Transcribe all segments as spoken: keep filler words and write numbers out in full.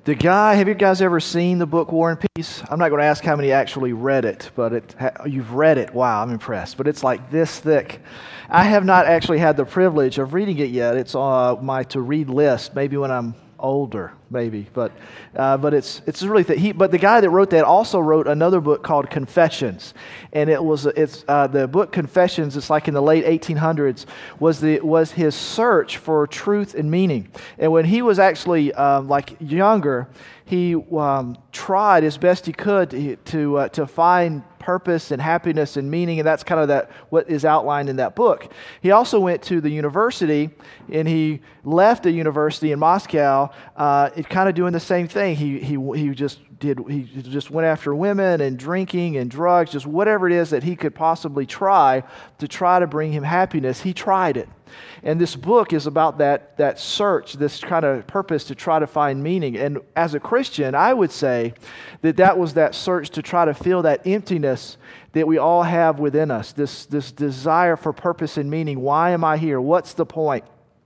The guy, have you guys ever seen the book War and Peace? I'm not going to ask how many actually read it, but it, you've read it. Wow, I'm impressed. But it's like this thick. I have not actually had the privilege of reading it yet. It's on my to-read list, maybe when I'm older, maybe. But uh, but it's it's really thick. He, but the guy that wrote that also wrote another book called Confessions, and it was it's uh, the book Confessions. It's like in the late eighteen hundreds was the was his search for truth and meaning. And when he was actually um, like younger, he um, tried as best he could to to, uh, to find purpose and happiness and meaning, and that's kind of that what is outlined in that book. He also went to the university, and he left the university in Moscow. Uh, it kind of doing the same thing. He he he just did. He just went after women and drinking and drugs, just whatever it is that he could possibly try to try to bring him happiness. He tried it. And this book is about that that search, this kind of purpose to try to find meaning. And as a Christian, I would say that that was that search to try to fill that emptiness that we all have within us, this, this desire for purpose and meaning. Why am I here? What's the point?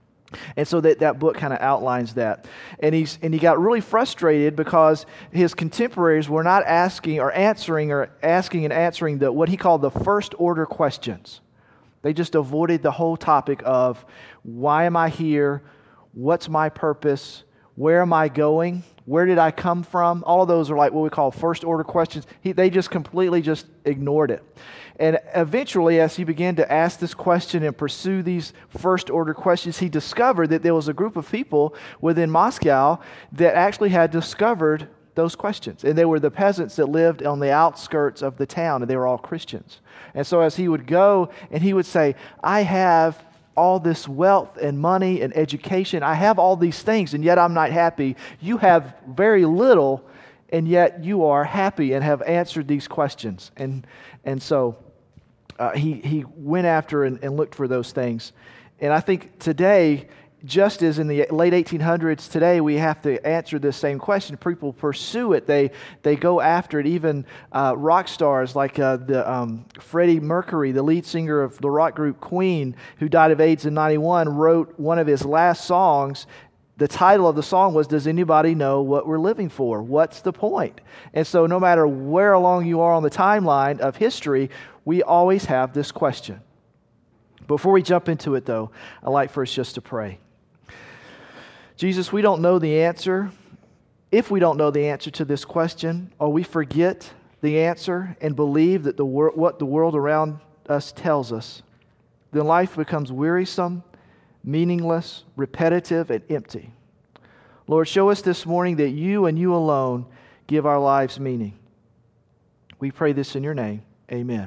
And so that, that book kind of outlines that. And he's and he got really frustrated because his contemporaries were not asking or answering or asking and answering the what he called the first order questions. They just avoided the whole topic of why am I here? What's my purpose? Where am I going? Where did I come from? All of those are like what we call first order questions. He, they just completely just ignored it. And eventually, as he began to ask this question and pursue these first order questions, he discovered that there was a group of people within Moscow that actually had discovered those questions. And they were the peasants that lived on the outskirts of the town, and they were all Christians. And so as he would go and he would say, I have all this wealth and money and education. I have all these things, and yet I'm not happy. You have very little, and yet you are happy and have answered these questions. And and so uh, he, he went after and, and looked for those things. And I think today, just as in the late eighteen hundreds, today we have to answer this same question. People pursue it. They they go after it. Even uh, rock stars like uh, the um, Freddie Mercury, the lead singer of the rock group Queen, who died of AIDS in ninety-one, wrote one of his last songs. The title of the song was, Does Anybody Know What We're Living For? What's the point? And so no matter where along you are on the timeline of history, we always have this question. Before we jump into it, though, I'd like for us just to pray. Jesus, we don't know the answer. If we don't know the answer to this question, or we forget the answer and believe that the wor- what the world around us tells us, then life becomes wearisome, meaningless, repetitive, and empty. Lord, show us this morning that you and you alone give our lives meaning. We pray this in your name. Amen.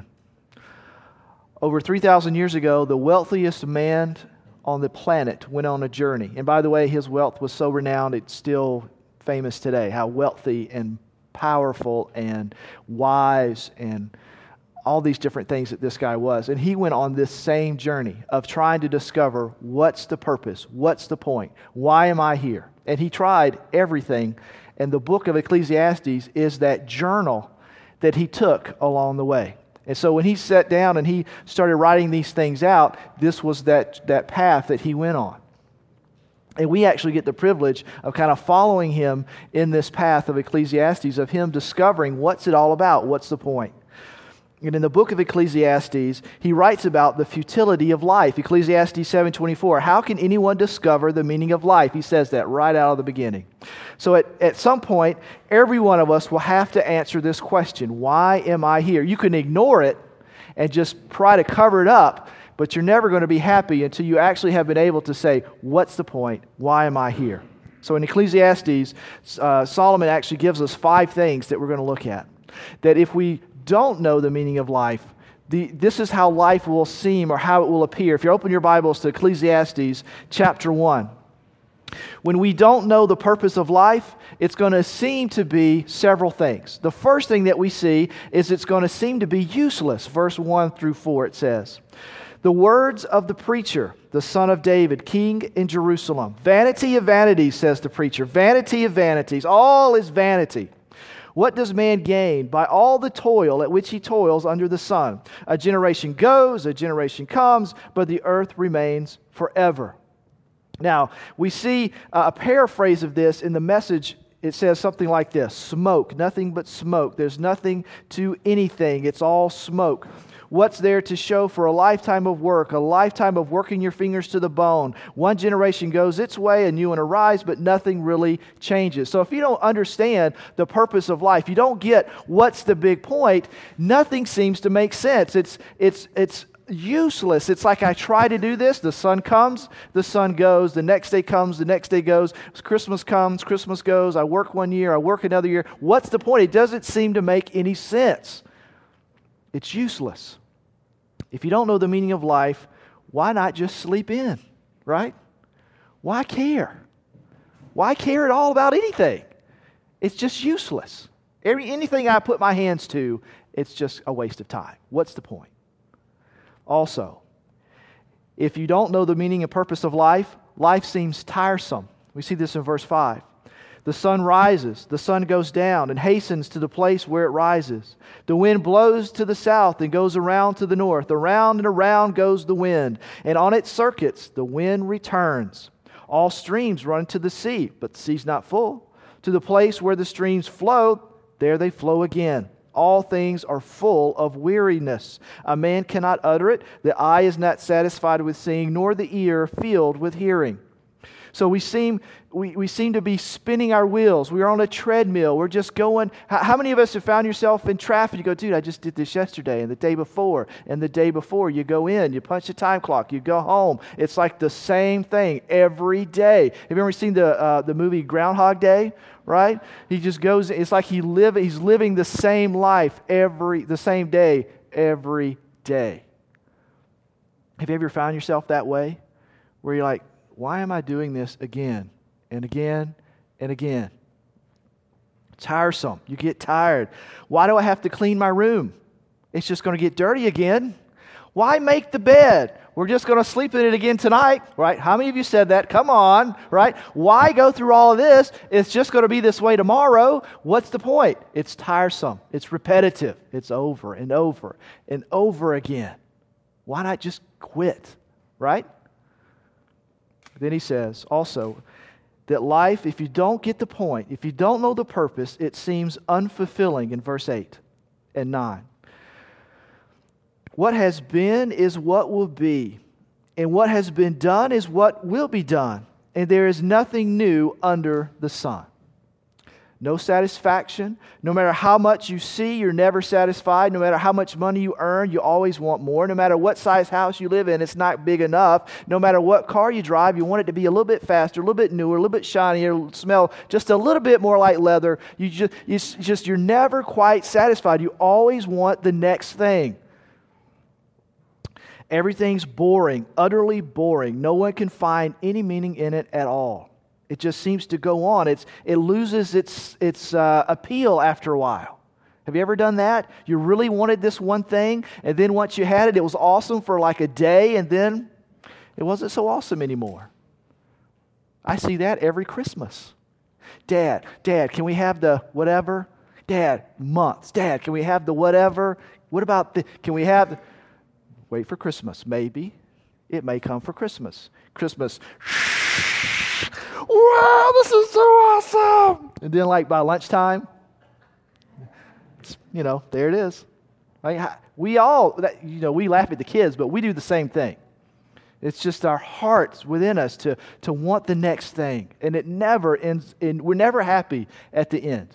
Over three thousand years ago, the wealthiest man on the planet went on a journey. And by the way, his wealth was so renowned, it's still famous today, how wealthy and powerful and wise and all these different things that this guy was. And he went on this same journey of trying to discover what's the purpose, what's the point, why am I here? And he tried everything. And the book of Ecclesiastes is that journal that he took along the way. And so when he sat down and he started writing these things out, this was that, that path that he went on. And we actually get the privilege of kind of following him in this path of Ecclesiastes, of him discovering what's it all about, what's the point. And in the book of Ecclesiastes, he writes about the futility of life. Ecclesiastes seven twenty-four, how can anyone discover the meaning of life? He says that right out of the beginning. So at, at some point, every one of us will have to answer this question, why am I here? You can ignore it and just try to cover it up, but you're never going to be happy until you actually have been able to say, what's the point? Why am I here? So in Ecclesiastes, uh, Solomon actually gives us five things that we're going to look at. That if we don't know the meaning of life, the, this is how life will seem or how it will appear. If you open your Bibles to Ecclesiastes chapter one, when we don't know the purpose of life, it's going to seem to be several things. The first thing that we see is it's going to seem to be useless. Verse one through four, it says, the words of the preacher, the son of David, king in Jerusalem. Vanity of vanities, says the preacher. Vanity of vanities. All is vanity. What does man gain by all the toil at which he toils under the sun? A generation goes, a generation comes, but the earth remains forever. Now, we see a paraphrase of this in the Message it says something like this: smoke, nothing but smoke. There's nothing to anything. It's all smoke. What's there to show for a lifetime of work, a lifetime of working your fingers to the bone? One generation goes its way, a new one arrives, but nothing really changes. So if you don't understand the purpose of life, you don't get what's the big point, nothing seems to make sense. It's it's it's useless. It's like I try to do this, the sun comes, the sun goes, the next day comes, the next day goes, Christmas comes, Christmas goes, I work one year, I work another year. What's the point? It doesn't seem to make any sense. It's useless. If you don't know the meaning of life, why not just sleep in, right? Why care? Why care at all about anything? It's just useless. Every, anything I put my hands to, it's just a waste of time. What's the point? Also, if you don't know the meaning and purpose of life, life seems tiresome. We see this in verse five. The sun rises, the sun goes down and hastens to the place where it rises. The wind blows to the south and goes around to the north. Around and around goes the wind, and on its circuits the wind returns. All streams run to the sea, but the sea's not full. To the place where the streams flow, there they flow again. All things are full of weariness. A man cannot utter it. The eye is not satisfied with seeing, nor the ear filled with hearing. So we seem we, we seem to be spinning our wheels. We're on a treadmill. We're just going. How, how many of us have found yourself in traffic? You go, dude, I just did this yesterday and the day before and the day before. You go in, you punch the time clock, you go home. It's like the same thing every day. Have you ever seen the uh, the movie Groundhog Day? Right? He just goes. It's like he live. He's living the same life every the same day every day. Have you ever found yourself that way, where you're like, why am I doing this again and again and again? Tiresome. You get tired. Why do I have to clean my room? It's just going to get dirty again. Why make the bed? We're just going to sleep in it again tonight, right? How many of you said that? Come on, right? Why go through all of this? It's just going to be this way tomorrow. What's the point? It's tiresome. It's repetitive. It's over and over and over again. Why not just quit, right? Then he says also that life, if you don't get the point, if you don't know the purpose, it seems unfulfilling in verse eight and nine. What has been is what will be, and what has been done is what will be done, and there is nothing new under the sun. No satisfaction. No matter how much you see, you're never satisfied. No matter how much money you earn, you always want more. No matter what size house you live in, it's not big enough. No matter what car you drive, you want it to be a little bit faster, a little bit newer, a little bit shinier, smell just a little bit more like leather. You just, you just you're never quite satisfied. You always want the next thing. Everything's boring, utterly boring. No one can find any meaning in it at all. It just seems to go on. It's it loses its its uh, appeal after a while. Have you ever done that? You really wanted this one thing, and then once you had it, it was awesome for like a day, and then it wasn't so awesome anymore. I see that every Christmas. Dad, Dad, can we have the whatever? Dad, months. Dad, can we have the whatever? What about the, can we have the, wait for Christmas. Maybe. It may come for Christmas. Christmas. Wow, this is so awesome. And then like by lunchtime, you know, there it is. Right? We all, you know, we laugh at the kids, but we do the same thing. It's just our hearts within us to, to want the next thing. And it never ends, and we're never happy at the end.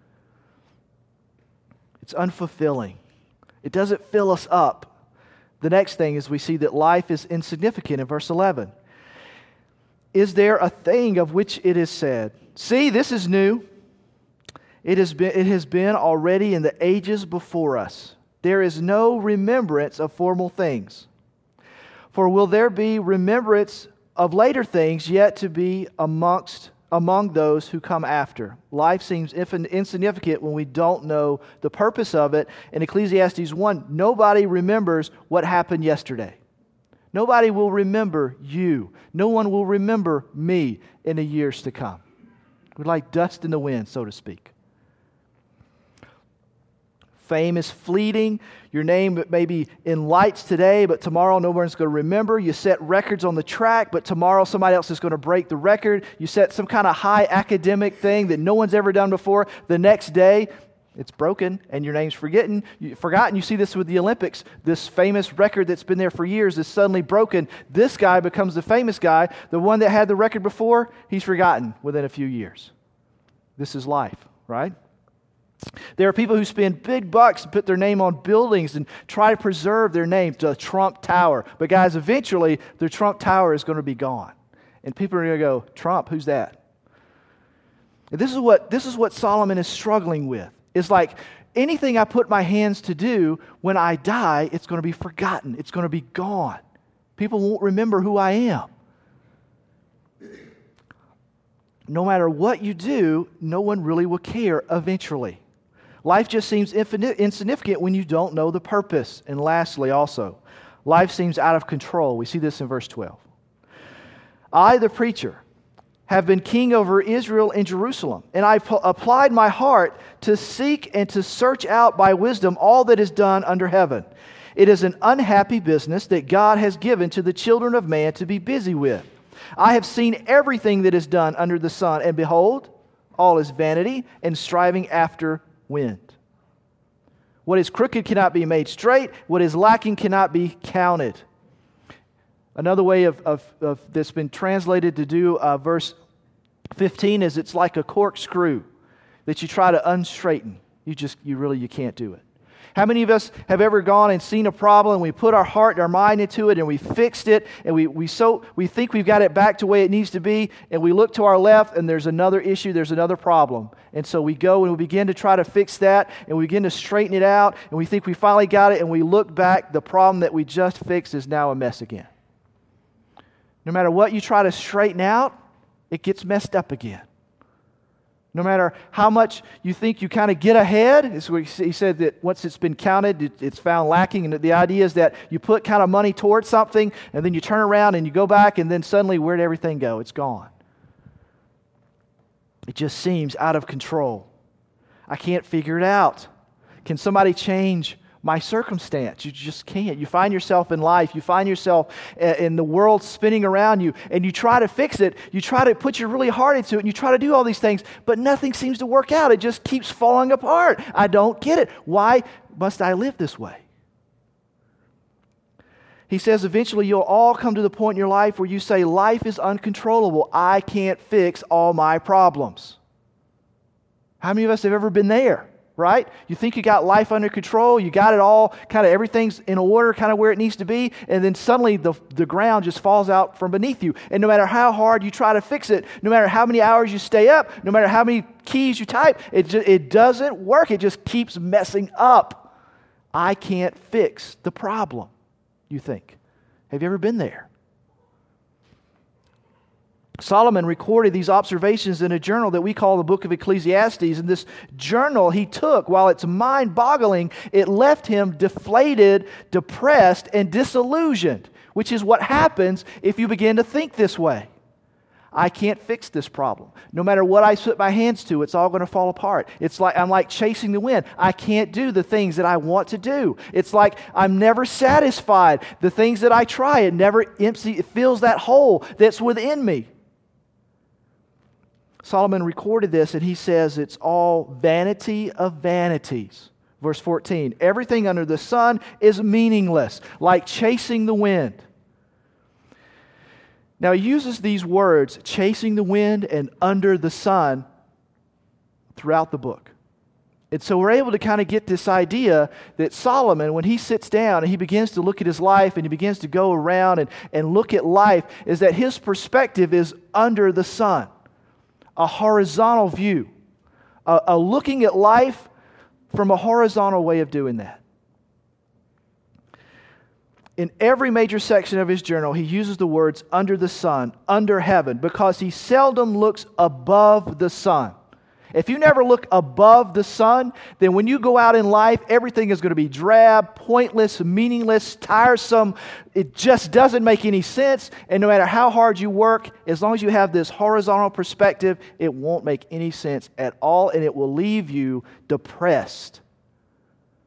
It's unfulfilling. It doesn't fill us up. The next thing is we see that life is insignificant in verse eleven. Is there a thing of which it is said, see, this is new. It has been, it has been already in the ages before us. There is no remembrance of former things. For will there be remembrance of later things yet to be amongst among those who come after? Life seems insignificant when we don't know the purpose of it. In Ecclesiastes one, nobody remembers what happened yesterday. Nobody will remember you. No one will remember me in the years to come. We're like dust in the wind, so to speak. Fame is fleeting. Your name may be in lights today, but tomorrow no one's going to remember. You set records on the track, but tomorrow somebody else is going to break the record. You set some kind of high academic thing that no one's ever done before. The next day, it's broken and your name's forgotten. You, forgotten. You see this with the Olympics. This famous record that's been there for years is suddenly broken. This guy becomes the famous guy. The one that had the record before, he's forgotten within a few years. This is life, right? There are people who spend big bucks to put their name on buildings and try to preserve their name, the Trump Tower. But guys, eventually, the Trump Tower is going to be gone. And people are going to go, Trump, who's that? And this is what, this is what Solomon is struggling with. It's like, anything I put my hands to do, when I die, it's going to be forgotten. It's going to be gone. People won't remember who I am. No matter what you do, no one really will care eventually. Life just seems infinite, insignificant when you don't know the purpose. And lastly, also, life seems out of control. We see this in verse twelve. I, the preacher, have been king over Israel and Jerusalem, and I p- applied my heart to seek and to search out by wisdom all that is done under heaven. It is an unhappy business that God has given to the children of man to be busy with. I have seen everything that is done under the sun, and behold, all is vanity and striving after wind. What is crooked cannot be made straight. What is lacking cannot be counted. Another way of, of, of that's been translated to do uh, verse fifteen is it's like a corkscrew that you try to unstraighten. You just, you really, you can't do it. How many of us have ever gone and seen a problem, and we put our heart and our mind into it, and we fixed it, and we we so we think we've got it back to the way it needs to be, and we look to our left, and there's another issue, there's another problem. And so we go and we begin to try to fix that, and we begin to straighten it out, and we think we finally got it, and we look back, the problem that we just fixed is now a mess again. No matter what you try to straighten out, it gets messed up again. No matter how much you think you kind of get ahead, it's what he said that once it's been counted, it's found lacking. And the idea is that you put kind of money towards something, and then you turn around and you go back, and then suddenly, where'd everything go? It's gone. It just seems out of control. I can't figure it out. Can somebody change my circumstance? You just can't. You find yourself in life, you find yourself in the world spinning around you, and you try to fix it, you try to put your really heart into it, and you try to do all these things, but nothing seems to work out. It just keeps falling apart. I don't get it. Why must I live this way? He says eventually you'll all come to the point in your life where you say, life is uncontrollable. I can't fix all my problems. How many of us have ever been there? Right? You think you got life under control, you got it all, kind of everything's in order, kind of where it needs to be, and then suddenly the, the ground just falls out from beneath you. And no matter how hard you try to fix it, no matter how many hours you stay up, no matter how many keys you type, it, just, it doesn't work. It just keeps messing up. I can't fix the problem, you think. Have you ever been there? Solomon recorded these observations in a journal that we call the Book of Ecclesiastes. And this journal he took, while it's mind-boggling, it left him deflated, depressed, and disillusioned, which is what happens if you begin to think this way. I can't fix this problem. No matter what I put my hands to, it's all going to fall apart. It's like I'm like chasing the wind. I can't do the things that I want to do. It's like I'm never satisfied. The things that I try, it never empty, it fills that hole that's within me. Solomon recorded this, and he says it's all vanity of vanities. Verse fourteen, everything under the sun is meaningless, like chasing the wind. Now he uses these words, chasing the wind and under the sun, throughout the book. And so we're able to kind of get this idea that Solomon, when he sits down and he begins to look at his life and he begins to go around and, and look at life, is that his perspective is under the sun. A horizontal view, a, a looking at life from a horizontal way of doing that. In every major section of his journal, he uses the words under the sun, under heaven, because he seldom looks above the sun. If you never look above the sun, then when you go out in life, everything is going to be drab, pointless, meaningless, tiresome. It just doesn't make any sense. And no matter how hard you work, as long as you have this horizontal perspective, it won't make any sense at all, and it will leave you depressed.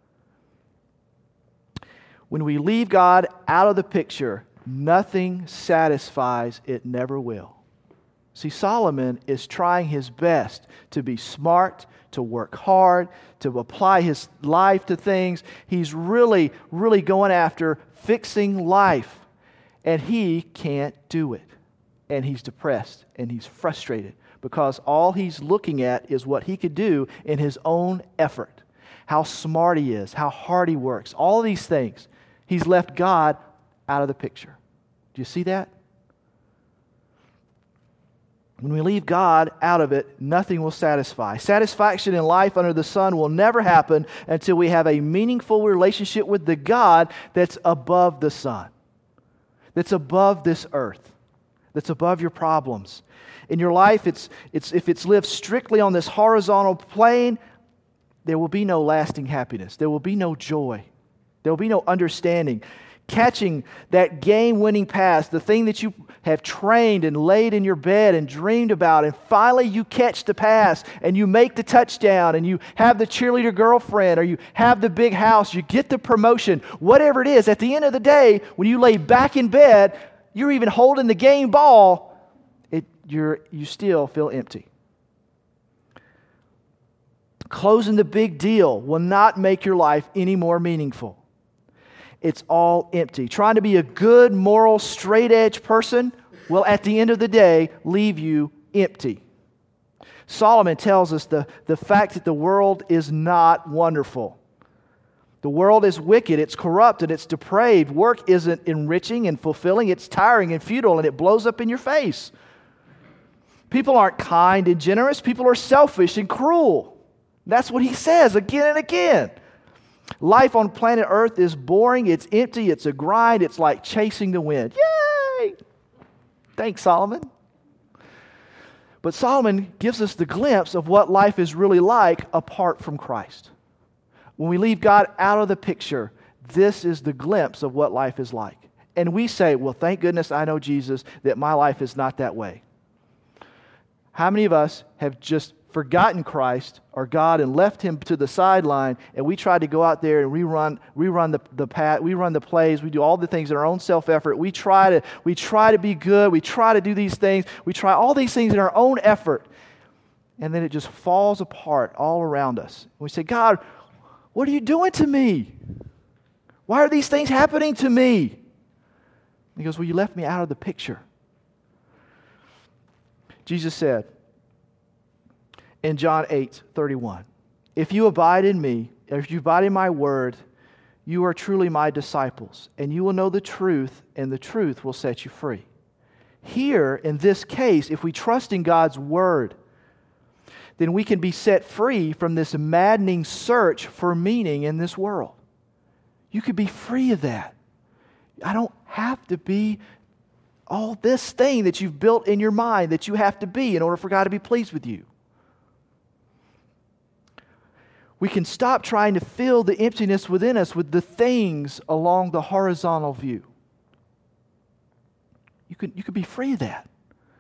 When we leave God out of the picture, nothing satisfies, it never will. See, Solomon is trying his best to be smart, to work hard, to apply his life to things. He's really, really going after fixing life, and he can't do it. And he's depressed, and he's frustrated, because all he's looking at is what he could do in his own effort. How smart he is, how hard he works, all these things. He's left God out of the picture. Do you see that? When we leave God out of it, nothing will satisfy. Satisfaction in life under the sun will never happen until we have a meaningful relationship with the God that's above the sun, that's above this earth, that's above your problems. In your life, it's, it's, if it's lived strictly on this horizontal plane, there will be no lasting happiness. There will be no joy. There will be no understanding. Catching that game-winning pass, the thing that you have trained and laid in your bed and dreamed about, and finally you catch the pass and you make the touchdown and you have the cheerleader girlfriend or you have the big house, you get the promotion, whatever it is, at the end of the day, when you lay back in bed, you're even holding the game ball, it, you're, you still feel empty. Closing the big deal will not make your life any more meaningful. It's all empty. Trying to be a good, moral, straight-edge person will, at the end of the day, leave you empty. Solomon tells us the, the fact that the world is not wonderful. The world is wicked, it's corrupt, and it's depraved. Work isn't enriching and fulfilling, it's tiring and futile, and it blows up in your face. People aren't kind and generous, people are selfish and cruel. That's what he says again and again. Life on planet Earth is boring, it's empty, it's a grind, it's like chasing the wind. Yay! Thanks, Solomon. But Solomon gives us the glimpse of what life is really like apart from Christ. When we leave God out of the picture, this is the glimpse of what life is like. And we say, well, thank goodness I know Jesus, that my life is not that way. How many of us have just forgotten Christ or God and left Him to the sideline, and we try to go out there and rerun, rerun the the path, we run the plays, we do all the things in our own self-effort. We try to we try to be good, we try to do these things, we try all these things in our own effort, and then it just falls apart all around us. We say, God, what are you doing to me? Why are these things happening to me? He goes, well, you left me out of the picture. Jesus said in John eight thirty-one, if you abide in me, if you abide in my word, you are truly my disciples, and you will know the truth, and the truth will set you free. Here, in this case, if we trust in God's word, then we can be set free from this maddening search for meaning in this world. You could be free of that. I don't have to be all this thing that you've built in your mind that you have to be in order for God to be pleased with you. We can stop trying to fill the emptiness within us with the things along the horizontal view. You could, you could be free of that.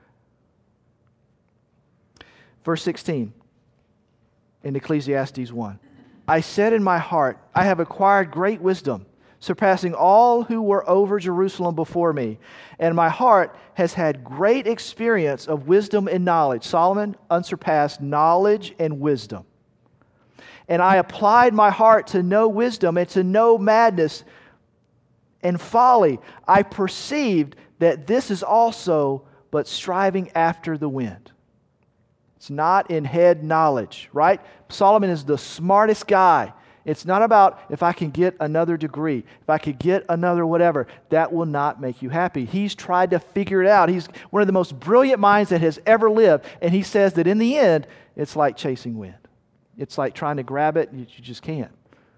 Verse sixteen in Ecclesiastes one. I said in my heart, I have acquired great wisdom, surpassing all who were over Jerusalem before me. And my heart has had great experience of wisdom and knowledge. Solomon, unsurpassed knowledge and wisdom. And I applied my heart to know wisdom and to know madness and folly. I perceived that this is also but striving after the wind. It's not in head knowledge, right? Solomon is the smartest guy. It's not about if I can get another degree, if I could get another whatever. That will not make you happy. He's tried to figure it out. He's one of the most brilliant minds that has ever lived. And he says that in the end, it's like chasing wind. It's like trying to grab it, and you just can't.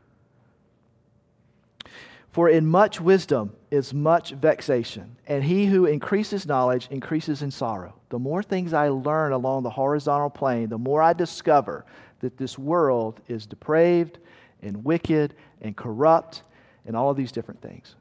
For in much wisdom is much vexation, and he who increases knowledge increases in sorrow. The more things I learn along the horizontal plane, the more I discover that this world is depraved and wicked and corrupt and all of these different things.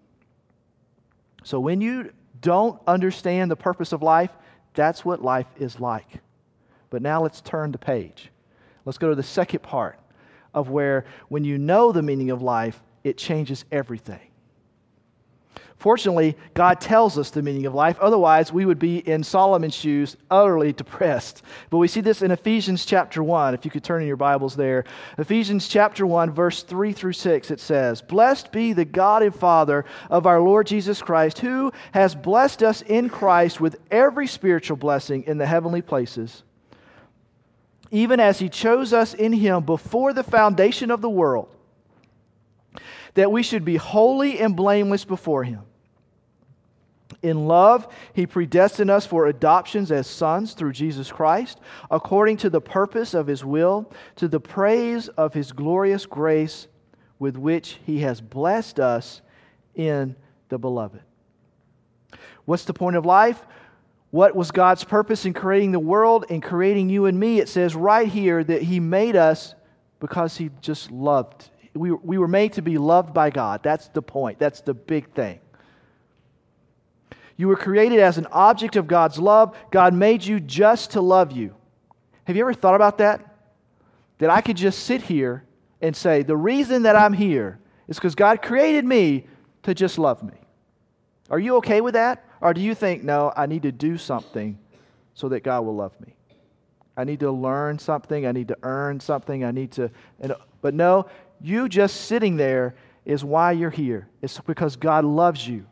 So when you don't understand the purpose of life, that's what life is like. But now let's turn the page. Let's go to the second part of where when you know the meaning of life, it changes everything. Fortunately, God tells us the meaning of life. Otherwise, we would be in Solomon's shoes, utterly depressed. But we see this in Ephesians chapter one. If you could turn in your Bibles there. Ephesians chapter one, verse three through six, it says, "Blessed be the God and Father of our Lord Jesus Christ, who has blessed us in Christ with every spiritual blessing in the heavenly places, even as He chose us in Him before the foundation of the world, that we should be holy and blameless before Him. In love, He predestined us for adoptions as sons through Jesus Christ, according to the purpose of His will, to the praise of His glorious grace with which He has blessed us in the Beloved." What's the point of life? What was God's purpose in creating the world and creating you and me? It says right here that He made us because He just loved. We, we were made to be loved by God. That's the point. That's the big thing. You were created as an object of God's love. God made you just to love you. Have you ever thought about that? That I could just sit here and say, the reason that I'm here is because God created me to just love me. Are you okay with that? Or do you think, no, I need to do something so that God will love me? I need to learn something. I need to earn something. I need to... And, but no, you just sitting there is why you're here. It's because God loves you.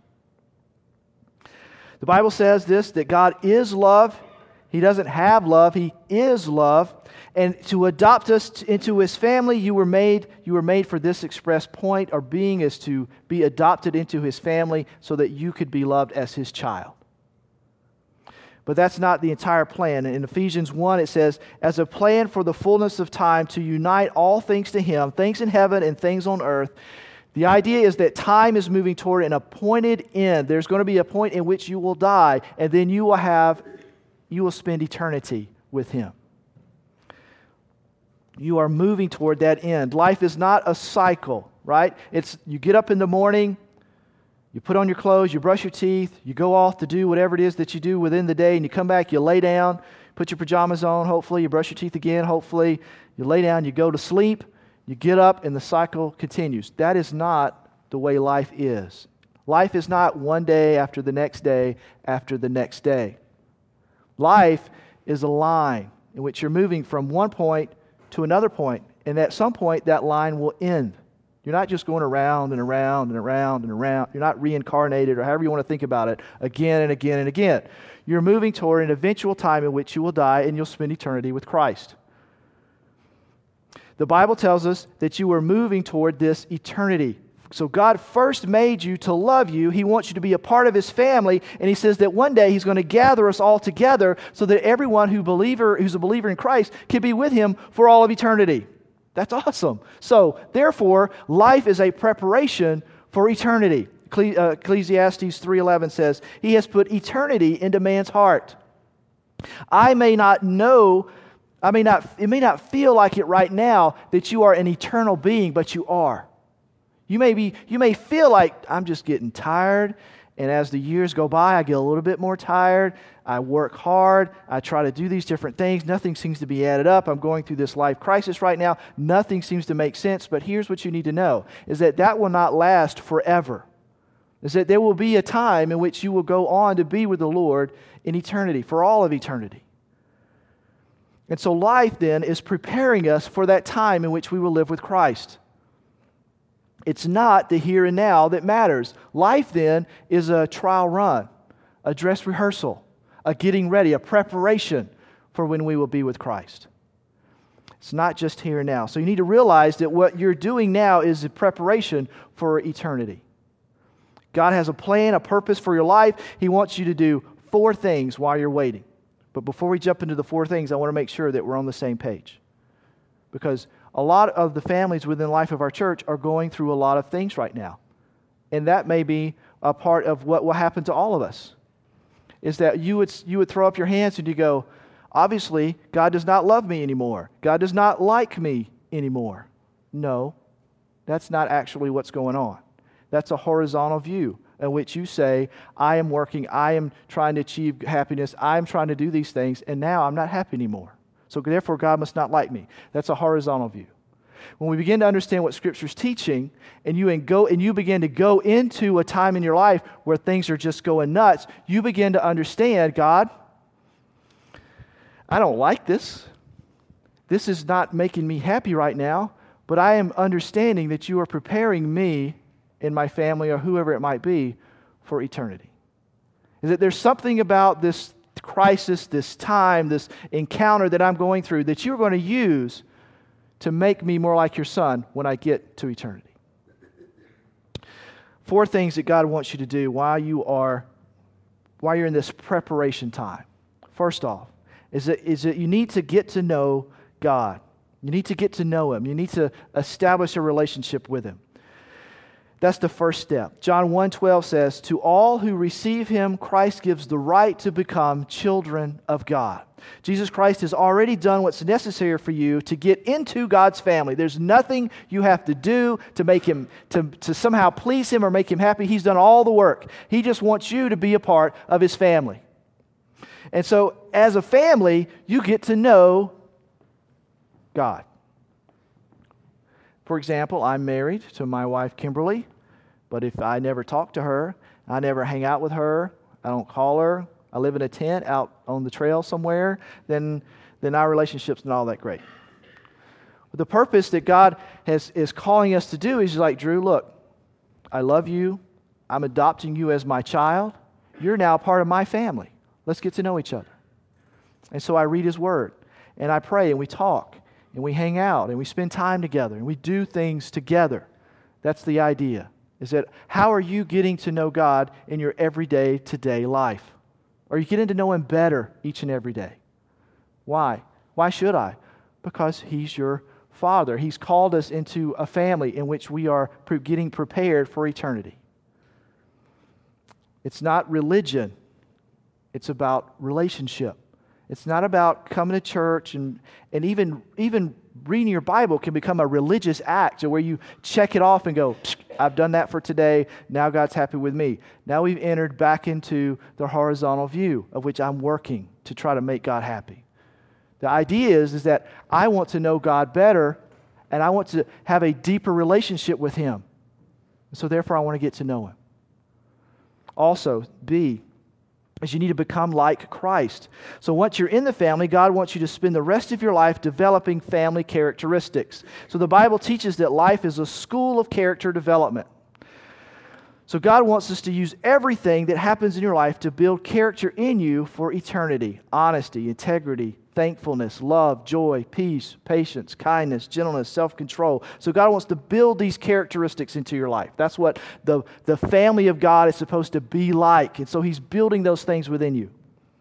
The Bible says this, that God is love. He doesn't have love. He is love. And to adopt us into His family, you were made, you were made for this express point. Our being is to be adopted into His family so that you could be loved as His child. But that's not the entire plan. In Ephesians one, it says, as a plan for the fullness of time to unite all things to Him, things in heaven and things on earth. The idea is that time is moving toward an appointed end. There's going to be a point in which you will die, and then you will have, you will spend eternity with Him. You are moving toward that end. Life is not a cycle, right? It's you get up in the morning, you put on your clothes, you brush your teeth, you go off to do whatever it is that you do within the day, and you come back, you lay down, put your pajamas on, hopefully, you brush your teeth again, hopefully, you lay down, you go to sleep, you get up, and the cycle continues. That is not the way life is. Life is not one day after the next day after the next day. Life is a line in which you're moving from one point to another point, and at some point that line will end. You're not just going around and around and around and around. You're not reincarnated, or however you want to think about it, again and again and again. You're moving toward an eventual time in which you will die and you'll spend eternity with Christ. The Bible tells us that you are moving toward this eternity. So God first made you to love you. He wants you to be a part of His family, and He says that one day He's going to gather us all together so that everyone who believer, who's a believer in Christ can be with Him for all of eternity. That's awesome. So, therefore, life is a preparation for eternity. Ecclesiastes three eleven says, He has put eternity into man's heart. I may not know, I may not, it may not feel like it right now that you are an eternal being, but you are. You may be, you may feel like I'm just getting tired, and as the years go by, I get a little bit more tired. I work hard. I try to do these different things. Nothing seems to be added up. I'm going through this life crisis right now. Nothing seems to make sense, but here's what you need to know, is that that will not last forever. Is that there will be a time in which you will go on to be with the Lord in eternity, for all of eternity. And so life then is preparing us for that time in which we will live with Christ. It's not the here and now that matters. Life then is a trial run, a dress rehearsal, a getting ready, a preparation for when we will be with Christ. It's not just here and now. So you need to realize that what you're doing now is a preparation for eternity. God has a plan, a purpose for your life. He wants you to do four things while you're waiting. But before we jump into the four things, I want to make sure that we're on the same page. Because a lot of the families within the life of our church are going through a lot of things right now. And that may be a part of what will happen to all of us. Is that you would, you would throw up your hands and you go, obviously, God does not love me anymore. God does not like me anymore. No, that's not actually what's going on. That's a horizontal view in which you say, I am working, I am trying to achieve happiness, I am trying to do these things, and now I'm not happy anymore. So therefore, God must not like me. That's a horizontal view. When we begin to understand what Scripture's teaching, and you and go and you begin to go into a time in your life where things are just going nuts, you begin to understand, God, I don't like this. This is not making me happy right now, but I am understanding that you are preparing me and my family or whoever it might be for eternity. Is that there's something about this crisis, this time, this encounter that I'm going through that you're going to use to make me more like your Son when I get to eternity. Four things that God wants you to do while you are while you're in this preparation time. First off, is that, is that you need to get to know God. You need to get to know Him. You need to establish a relationship with Him. That's the first step. John one twelve says, "To all who receive Him, Christ gives the right to become children of God." Jesus Christ has already done what's necessary for you to get into God's family. There's nothing you have to do to make Him, to, to somehow please Him or make Him happy. He's done all the work. He just wants you to be a part of His family. And so, as a family, you get to know God. For example, I'm married to my wife, Kimberly, but if I never talk to her, I never hang out with her, I don't call her, I live in a tent out on the trail somewhere, then, then our relationship's not all that great. But the purpose that God has is calling us to do is like, Drew, look, I love you. I'm adopting you as my child. You're now part of my family. Let's get to know each other. And so I read His Word, and I pray, and we talk, and we hang out, and we spend time together, and we do things together. That's the idea, is that how are you getting to know God in your everyday, today life? Are you getting to know Him better each and every day? Why? Why should I? Because He's your Father. He's called us into a family in which we are getting prepared for eternity. It's not religion. It's about relationship. It's not about coming to church, and, and even, even reading your Bible can become a religious act where you check it off and go, I've done that for today, now God's happy with me. Now we've entered back into the horizontal view of which I'm working to try to make God happy. The idea is, is that I want to know God better, and I want to have a deeper relationship with Him. So therefore I want to get to know Him. Also, B, is you need to become like Christ. So once you're in the family, God wants you to spend the rest of your life developing family characteristics. So the Bible teaches that life is a school of character development. So God wants us to use everything that happens in your life to build character in you for eternity. Honesty, integrity, thankfulness, love, joy, peace, patience, kindness, gentleness, self-control. So God wants to build these characteristics into your life. That's what the, the family of God is supposed to be like. And so He's building those things within you.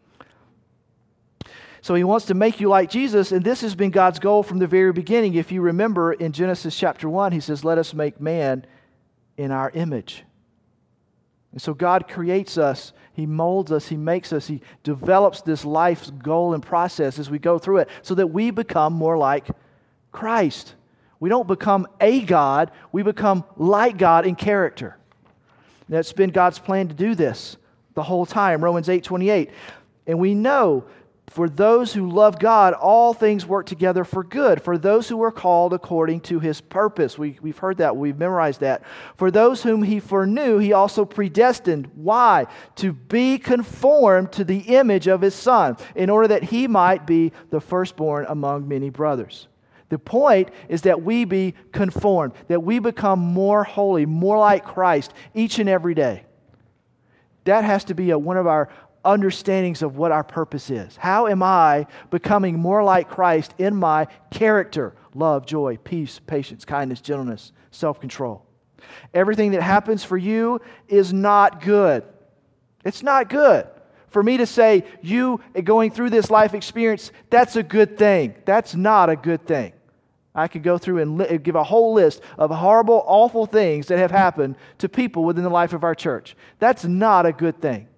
So He wants to make you like Jesus, and this has been God's goal from the very beginning. If you remember in Genesis chapter one, He says, let us make man in our image. And so God creates us, He molds us, He makes us, He develops this life's goal and process as we go through it so that we become more like Christ. We don't become a God, we become like God in character. That's been God's plan to do this the whole time, Romans eight twenty-eight. And we know for those who love God, all things work together for good. For those who are called according to His purpose. We, we've heard that. We've memorized that. For those whom He foreknew, He also predestined. Why? To be conformed to the image of His Son, in order that He might be the firstborn among many brothers. The point is that we be conformed, that we become more holy, more like Christ each and every day. That has to be a, one of our understandings of what our purpose is. How am I becoming more like Christ in my character? Love, joy, peace, patience, kindness, gentleness, self-control. Everything that happens for you is not good. It's not good. For me to say, you going through this life experience, that's a good thing. That's not a good thing. I could go through and li- give a whole list of horrible, awful things that have happened to people within the life of our church. That's not a good thing.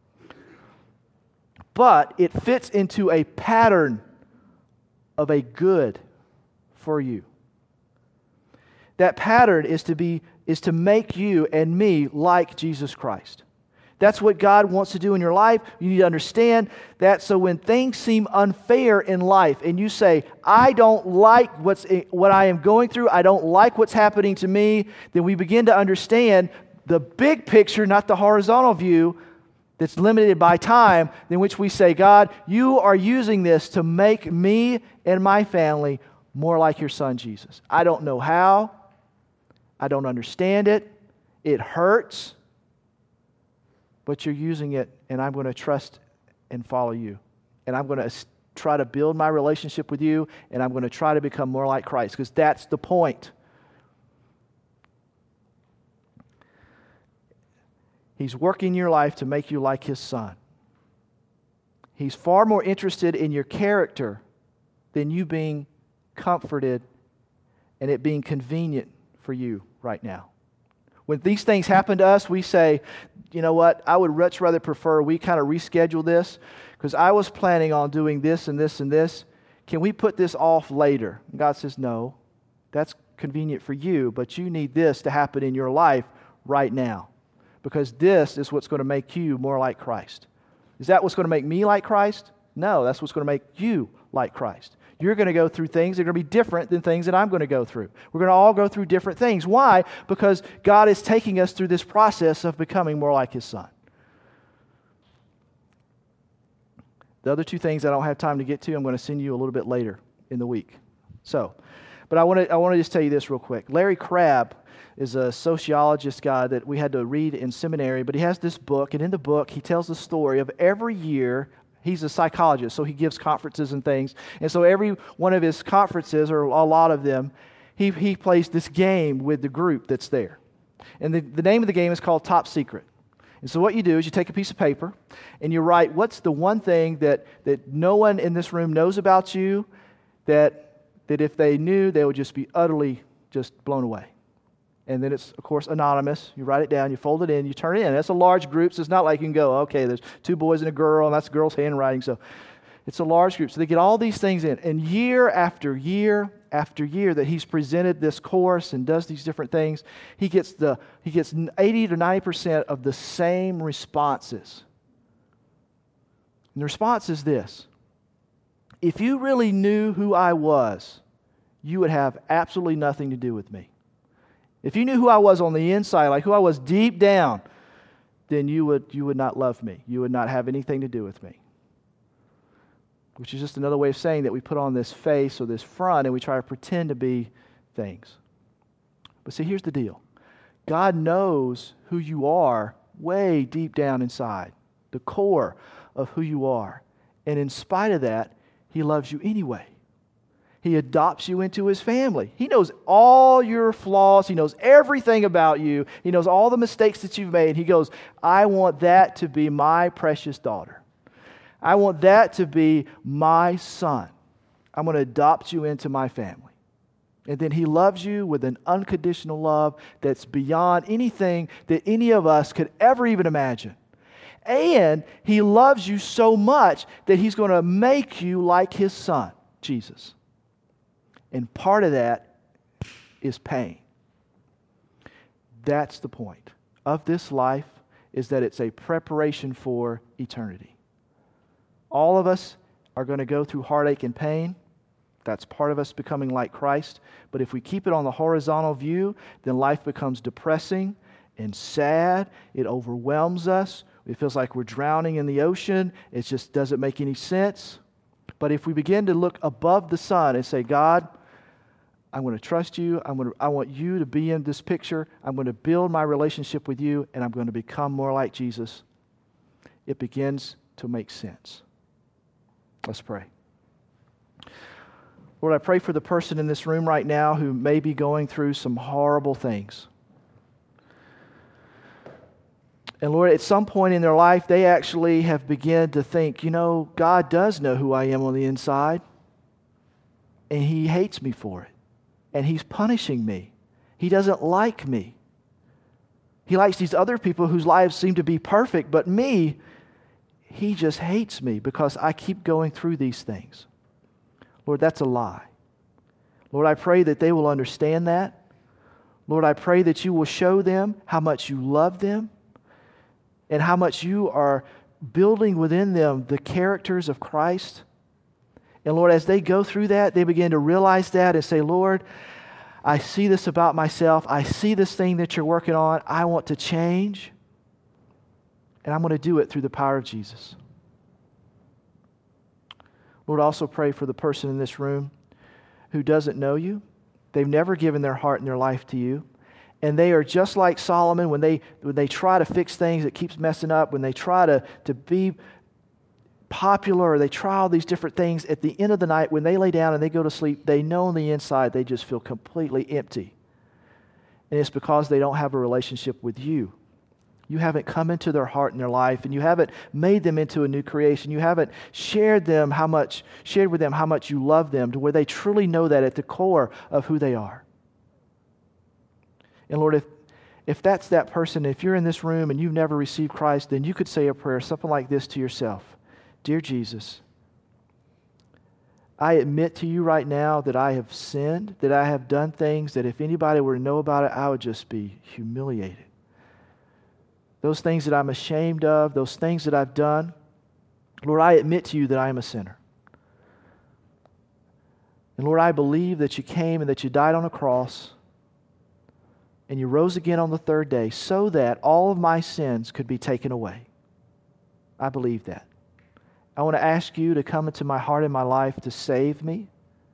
But it fits into a pattern of a good for you. That pattern is to be is to make you and me like Jesus Christ. That's what God wants to do in your life. You need to understand that. So when things seem unfair in life and you say, I don't like what's what I am going through, I don't like what's happening to me, then we begin to understand the big picture, not the horizontal view that's limited by time, in which we say, God, you are using this to make me and my family more like your Son, Jesus. I don't know how. I don't understand it. It hurts. But you're using it, and I'm going to trust and follow you. And I'm going to try to build my relationship with you, and I'm going to try to become more like Christ, because that's the point. He's working your life to make you like His Son. He's far more interested in your character than you being comforted and it being convenient for you right now. When these things happen to us, we say, you know what, I would much rather prefer we kind of reschedule this because I was planning on doing this and this and this. Can we put this off later? And God says, no, that's convenient for you, but you need this to happen in your life right now because this is what's going to make you more like Christ. Is that what's going to make me like Christ? No, that's what's going to make you like Christ. You're going to go through things that are going to be different than things that I'm going to go through. We're going to all go through different things. Why? Because God is taking us through this process of becoming more like His Son. The other two things I don't have time to get to, I'm going to send you a little bit later in the week. So, but I want to I want to just tell you this real quick. Larry Crabb is a sociologist guy that we had to read in seminary, but he has this book, and in the book he tells the story of every year. He's a psychologist, so he gives conferences and things. And so every one of his conferences, or a lot of them, he, he plays this game with the group that's there. And the, the name of the game is called Top Secret. And so what you do is you take a piece of paper and you write, what's the one thing that, that no one in this room knows about you that, that if they knew, they would just be utterly just blown away. And then it's, of course, anonymous. You write it down, you fold it in, you turn it in. That's a large group, so it's not like you can go, okay, there's two boys and a girl, and that's the girl's handwriting. So it's a large group. So they get all these things in. And year after year after year that he's presented this course and does these different things, he gets the he gets eighty to ninety percent of the same responses. And the response is this: if you really knew who I was, you would have absolutely nothing to do with me. If you knew who I was on the inside, like who I was deep down, then you would you would not love me. You would not have anything to do with me. Which is just another way of saying that we put on this face or this front and we try to pretend to be things. But see, here's the deal. God knows who you are way deep down inside, the core of who you are. And in spite of that, He loves you anyway. He adopts you into His family. He knows all your flaws. He knows everything about you. He knows all the mistakes that you've made. He goes, I want that to be my precious daughter. I want that to be my son. I'm going to adopt you into my family. And then He loves you with an unconditional love that's beyond anything that any of us could ever even imagine. And He loves you so much that He's going to make you like His Son, Jesus. And part of that is pain. That's the point of this life, is that it's a preparation for eternity. All of us are going to go through heartache and pain. That's part of us becoming like Christ. But if we keep it on the horizontal view, then life becomes depressing and sad. It overwhelms us. It feels like we're drowning in the ocean. It just doesn't make any sense. But if we begin to look above the sun and say, God, I'm going to trust you. I'm going to, I want you to be in this picture. I'm going to build my relationship with you, and I'm going to become more like Jesus. It begins to make sense. Let's pray. Lord, I pray for the person in this room right now who may be going through some horrible things. And Lord, at some point in their life, they actually have begun to think, you know, God does know who I am on the inside, and He hates me for it. And He's punishing me. He doesn't like me. He likes these other people whose lives seem to be perfect, but me, He just hates me because I keep going through these things. Lord, that's a lie. Lord, I pray that they will understand that. Lord, I pray that you will show them how much you love them and how much you are building within them the characters of Christ. And Lord, as they go through that, they begin to realize that and say, Lord, I see this about myself. I see this thing that you're working on. I want to change. And I'm going to do it through the power of Jesus. Lord, also pray for the person in this room who doesn't know you. They've never given their heart and their life to you. And they are just like Solomon when they when they try to fix things, it keeps messing up. When they try to, to be popular, or they try all these different things, at the end of the night, when they lay down and they go to sleep, they know on the inside they just feel completely empty. And it's because they don't have a relationship with you. You haven't come into their heart and their life, and you haven't made them into a new creation. You haven't shared them how much, shared with them how much you love them, to where they truly know that at the core of who they are. And Lord, if if that's that person, if you're in this room and you've never received Christ, then you could say a prayer, something like this to yourself. Dear Jesus, I admit to you right now that I have sinned, that I have done things that if anybody were to know about it, I would just be humiliated. Those things that I'm ashamed of, those things that I've done, Lord, I admit to you that I am a sinner. And Lord, I believe that you came and that you died on a cross and you rose again on the third day so that all of my sins could be taken away. I believe that. I want to ask you to come into my heart and my life to save me.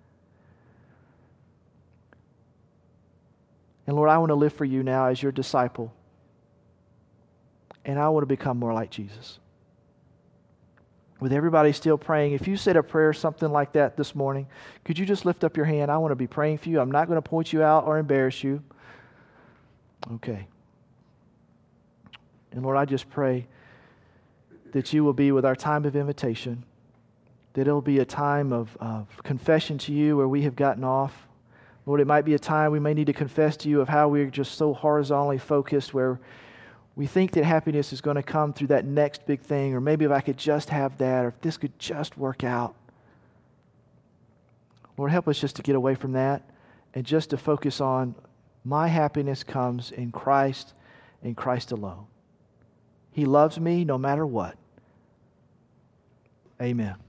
And Lord, I want to live for you now as your disciple. And I want to become more like Jesus. With everybody still praying, if you said a prayer, something like that this morning, could you just lift up your hand? I want to be praying for you. I'm not going to point you out or embarrass you. Okay. And Lord, I just pray that you will be with our time of invitation, that it'll be a time of, of confession to you where we have gotten off. Lord, it might be a time we may need to confess to you of how we're just so horizontally focused where we think that happiness is going to come through that next big thing, or maybe if I could just have that, or if this could just work out. Lord, help us just to get away from that and just to focus on my happiness comes in Christ and Christ alone. He loves me no matter what. Amen.